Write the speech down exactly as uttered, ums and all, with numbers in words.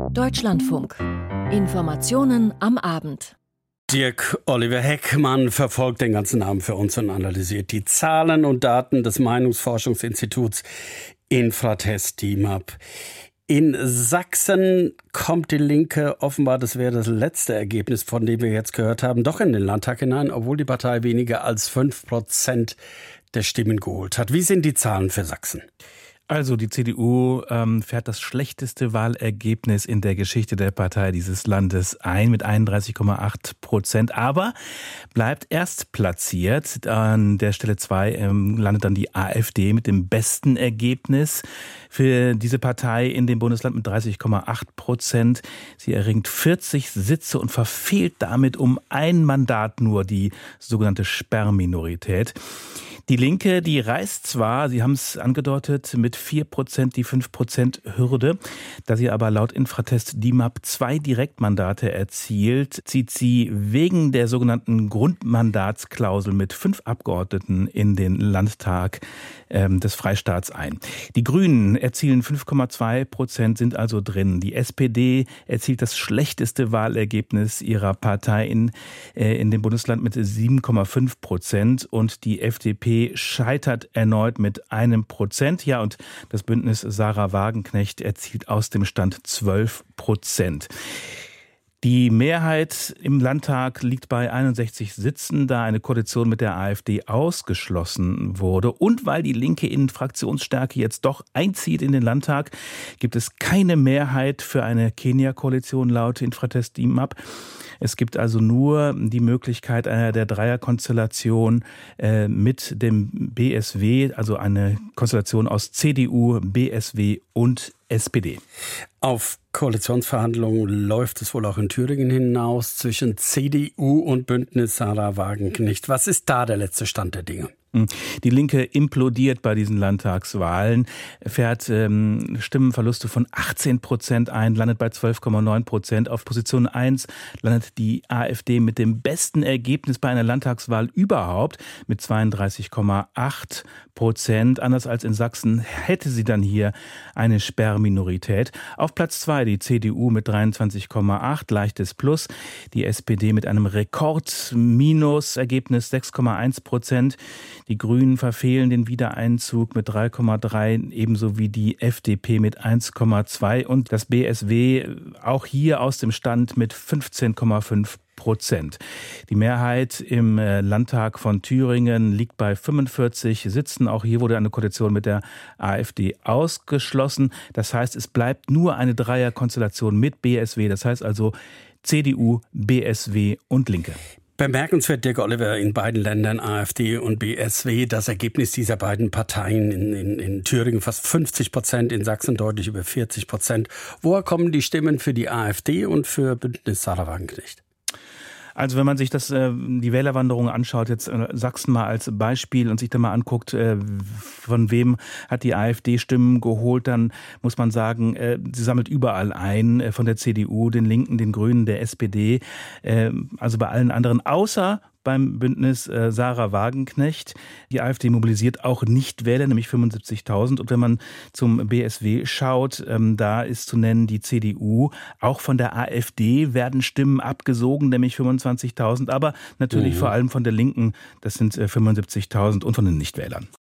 Deutschlandfunk. Informationen am Abend. Dirk Oliver Heckmann verfolgt den ganzen Abend für uns und analysiert die Zahlen und Daten des Meinungsforschungsinstituts Infratest DIMAP. In Sachsen kommt die Linke offenbar, das wäre das letzte Ergebnis, von dem wir jetzt gehört haben, doch in den Landtag hinein, obwohl die Partei weniger als fünf Prozent der Stimmen geholt hat. Wie sind die Zahlen für Sachsen? Also die C D U ähm, fährt das schlechteste Wahlergebnis in der Geschichte der Partei dieses Landes ein mit einunddreißig Komma acht Prozent, aber bleibt erst platziert. An der Stelle zwei ähm, landet dann die AfD mit dem besten Ergebnis für diese Partei in dem Bundesland mit dreißig Komma acht Prozent. Sie erringt vierzig Sitze und verfehlt damit um ein Mandat nur, die sogenannte Sperrminorität. Die Linke, die reißt zwar, Sie haben es angedeutet, mit vier Prozent die fünf Prozent Hürde. Da sie aber laut Infratest DIMAP zwei Direktmandate erzielt, zieht sie wegen der sogenannten Grundmandatsklausel mit fünf Abgeordneten in den Landtag ähm, des Freistaats ein. Die Grünen erzielen fünf Komma zwei Prozent, sind also drin. Die S P D erzielt das schlechteste Wahlergebnis ihrer Partei in, äh, in dem Bundesland mit sieben Komma fünf Prozent und die F D P scheitert erneut mit einem Prozent. Ja, und das Bündnis Sarah Wagenknecht erzielt aus dem Stand zwölf Prozent. Die Mehrheit im Landtag liegt bei einundsechzig Sitzen, da eine Koalition mit der AfD ausgeschlossen wurde. Und weil die Linke in Fraktionsstärke jetzt doch einzieht in den Landtag, gibt es keine Mehrheit für eine Kenia-Koalition laut Infratest DIMAP. Es gibt also nur die Möglichkeit einer der Dreierkonstellation äh, mit dem B S W, also eine Konstellation aus C D U, B S W und S P D. Auf Koalitionsverhandlungen läuft es wohl auch in Thüringen hinaus zwischen C D U und Bündnis Sarah Wagenknecht. Was ist da der letzte Stand der Dinge? Die Linke implodiert bei diesen Landtagswahlen, fährt ähm, Stimmenverluste von achtzehn Prozent ein, landet bei zwölf Komma neun Prozent. Auf Position eins landet die AfD mit dem besten Ergebnis bei einer Landtagswahl überhaupt mit zweiunddreißig Komma acht Prozent. Anders als in Sachsen hätte sie dann hier eine Sperrminorität. Auf Platz zwei die C D U mit dreiundzwanzig Komma acht, leichtes Plus. Die S P D mit einem Rekord-Minus-Ergebnis sechs Komma eins Prozent. Die Grünen verfehlen den Wiedereinzug mit drei Komma drei, ebenso wie die F D P mit eins Komma zwei und das B S W auch hier aus dem Stand mit fünfzehn Komma fünf Prozent. Die Mehrheit im Landtag von Thüringen liegt bei fünfundvierzig Sitzen. Auch hier wurde eine Koalition mit der AfD ausgeschlossen. Das heißt, es bleibt nur eine Dreierkonstellation mit B S W. Das heißt also C D U, B S W und Linke. Bemerkenswert, Dirk Oliver, in beiden Ländern, AfD und B S W, das Ergebnis dieser beiden Parteien in, in, in Thüringen fast fünfzig Prozent, in Sachsen deutlich über vierzig Prozent. Woher kommen die Stimmen für die AfD und für Bündnis Sarah Wagenknecht? Also wenn man sich das, äh, die Wählerwanderung anschaut, jetzt äh, Sachsen mal als Beispiel und sich dann mal anguckt, äh, von wem hat die AfD Stimmen geholt, dann muss man sagen, äh, sie sammelt überall ein, äh, von der C D U, den Linken, den Grünen, der S P D, äh, also bei allen anderen, außer beim Bündnis äh, Sarah Wagenknecht. Die AfD mobilisiert auch Nichtwähler, nämlich fünfundsiebzigtausend. Und wenn man zum B S W schaut, ähm, da ist zu nennen die C D U. Auch von der AfD werden Stimmen abgesogen, nämlich fünfundzwanzigtausend. Aber natürlich mhm. vor allem von der Linken, das sind äh, fünfundsiebzigtausend und von den Nichtwählern.